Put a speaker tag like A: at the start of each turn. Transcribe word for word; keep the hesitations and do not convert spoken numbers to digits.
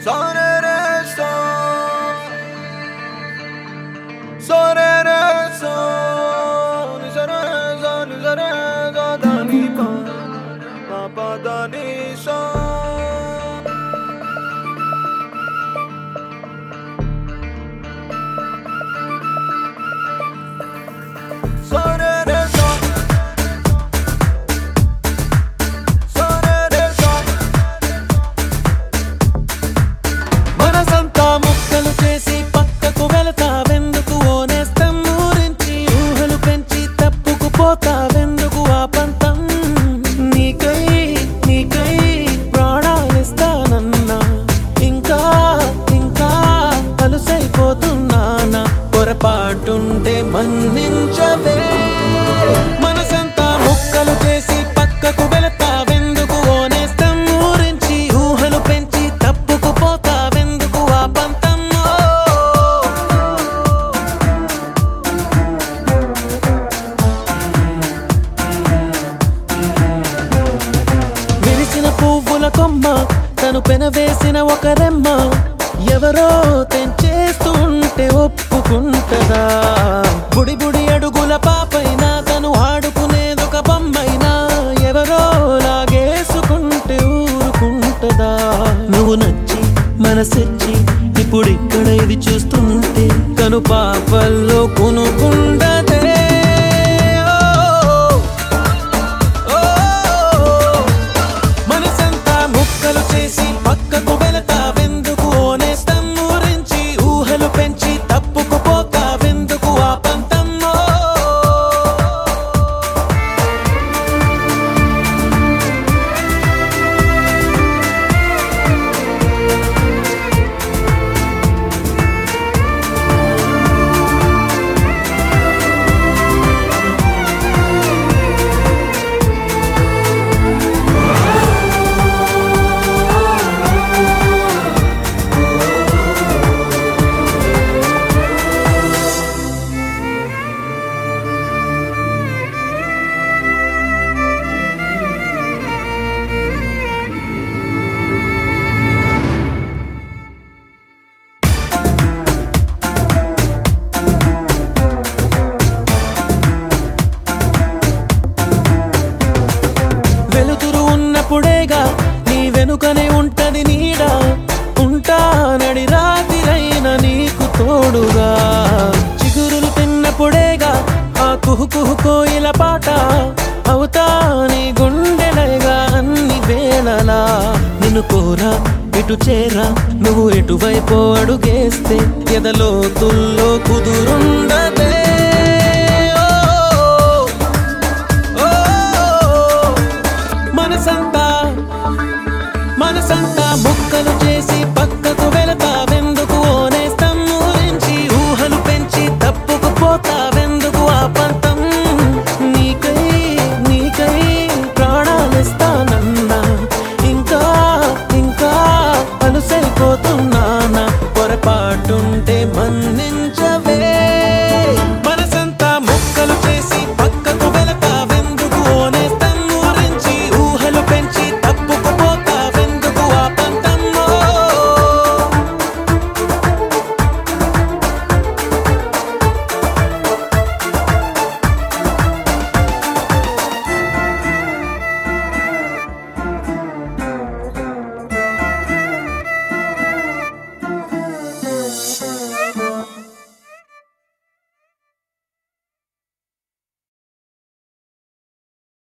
A: Sore re so, sore re so, ni sa re sa, ni sa re sa, da ni pa, pa pa da ni sa. Sore re so, sore re so.
B: మనసంతా ముక్కలు చేసి పక్కకు వెళతావెందుకు ఓ నేస్తం ఊరించి ఊహలు పెంచి తప్పుకు పోతావెందుకు ఆ పంతం నీకై నీకై ప్రాణాలిస్తానన్నా ఇంకా ఇంకా అలుసైపోతున్నానా పొరపాటుంటే మన్నించవే మనసంతా ముక్కలు చేసి పక్కకు వెళతావెందుకు ఓ నేస్తం ఊరించి ఊహలు పెంచి తప్పుకు పోతావెందుకు ఆ పంతం విరిసిన పువ్వుల కొమ్మ తను పెనవేసిన ఒక రెమ్మ ఎవరో తెంచేస్తుంటే ఒప్పుకుంటదా బుడి బుడి అడుగుల పాపైనా తను ఆడుకునేదొక బొమ్మైనా ఎవరో లాగేసుకుంటే ఊరుకుంటదా నువ్వు నచ్చి మనసిచ్చి ఇప్పుడిక్కడ ఇది చూస్తుంటే కను పాపల్లో కొనుకుండదే మనసంతా ముక్కలు చేసి పక్కకు వెళతావెందుకు ఓ నేస్తం ఊరించి ఊహలు పెంచి తప్పుకు పోతావెందుకు ఆ పంతమ్మో వెలుతురు ఉన్నప్పుడేగా నీ వెనుకనే ఉంటది నీడ ఉంటానడి రాతిరైన నీకు తోడుగా చిగురులు తిన్నప్పుడేగా ఆ కుహు కుహు కోయిల పాట అవుతా నీ గుండెలగా అన్ని వేళలా నిన్ను కోరా ఇటు చేరా నువ్వు ఎటువైపో అడుగేస్తే ఎదలోతుల్లో కుదురుండదే మనసంతా మనసంతా ముక్కలు